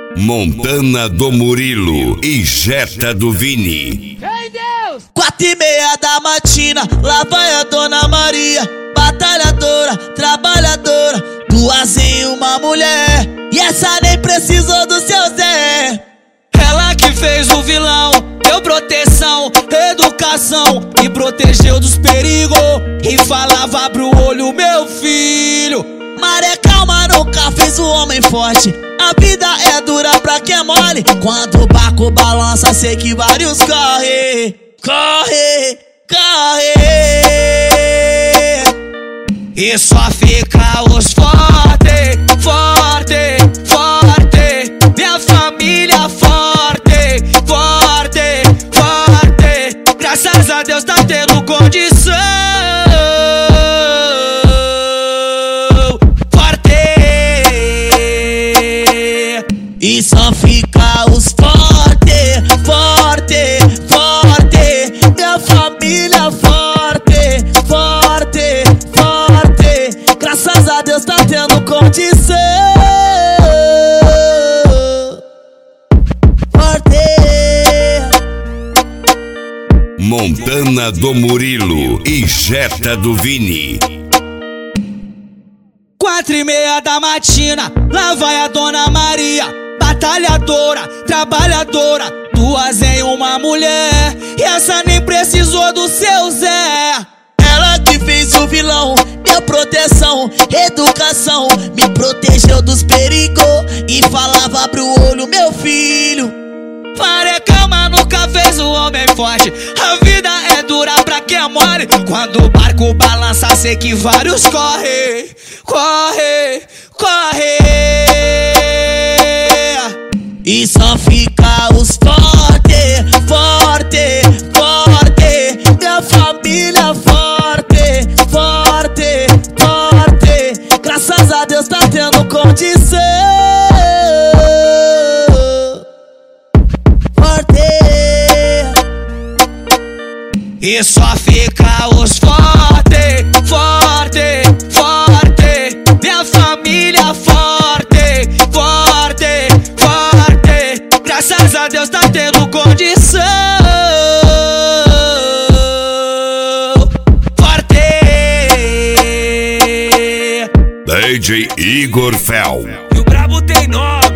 Montana do Murilo e Jetta do Vini. Ei, Deus! 4:30 da matina, lá vai a Dona Maria, batalhadora, trabalhadora, duas em uma mulher, e essa nem precisou do seu Zé. Ela que fez o vilão, deu proteção, educação, me protegeu dos perigos e falava: abre o olho, meu filho. Maré calma nunca fez o homem forte, a vida é dura pra quem é mole. Quando o barco balança, sei que vários corre, corre, corre. E só fica os forte, forte, forte. Minha família forte, forte, forte. Graças a Deus tá tendo condição. E só fica os forte, forte, forte. Minha família forte, forte, forte. Graças a Deus tá tendo condição. Forte. Montana do Murilo e Jetta do Vini. 4:30 da matina, lá vai a Dona Maria, batalhadora, trabalhadora, duas em uma mulher, e essa nem precisou do seu Zé. Ela que fez o vilão, deu proteção, educação, me protegeu dos perigos e falava: abre o olho, meu filho. Maré calma nunca fez o homem forte, a vida é dura pra quem é mole. Quando o barco balança, sei que vários corre, corre, corre. E só fica os forte, forte, forte. Minha família forte, forte, forte. Graças a Deus tá tendo condição. E só fica os forte, forte, forte. Minha família forte, forte, forte. Graças a Deus tá tendo condição. Forte. DJ Igor Fel. E o brabo tem nome.